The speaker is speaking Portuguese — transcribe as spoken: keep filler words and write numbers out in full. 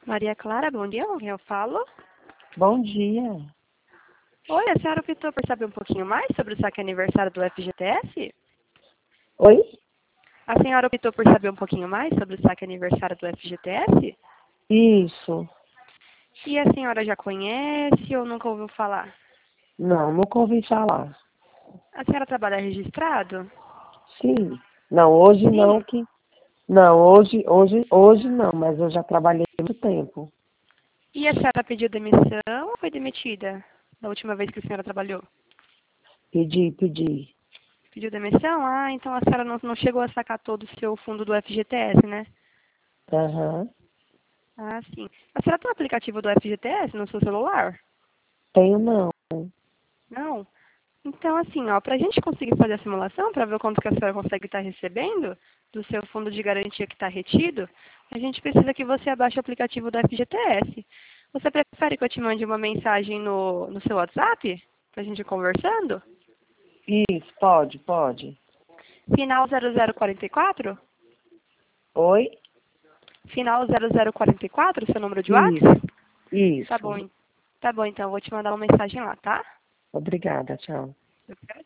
Maria Clara, bom dia, com quem eu falo? Bom dia. Oi, a senhora optou por saber um pouquinho mais sobre o saque aniversário do F G T S? Oi? A senhora optou por saber um pouquinho mais sobre o saque aniversário do F G T S? Isso. E a senhora já conhece ou nunca ouviu falar? Não, nunca ouvi falar. A senhora trabalha registrado? Sim. Não, hoje não Sim. que. Não, hoje, hoje, hoje não, mas eu já trabalhei há muito tempo. E a senhora pediu demissão ou foi demitida da última vez que a senhora trabalhou? Pedi, pedi. Pediu demissão? Ah, então a senhora não, não chegou a sacar todo o seu fundo do F G T S, né? Aham. Ah, sim. A senhora tem o aplicativo do F G T S no seu celular? Tenho não. Não? Então, assim, ó, para a gente conseguir fazer a simulação, para ver o quanto que a senhora consegue estar recebendo do seu fundo de garantia que está retido, a gente precisa que você abaixe o aplicativo do F G T S. Você prefere que eu te mande uma mensagem no, no seu WhatsApp, para a gente ir conversando? Isso, pode, pode. Final zero zero quatro quatro? Oi? Final zero zero quatro quatro, seu número de Isso, WhatsApp? Tá isso. bom, tá bom, então, eu vou te mandar uma mensagem lá, tá? Obrigada, tchau. Eu quero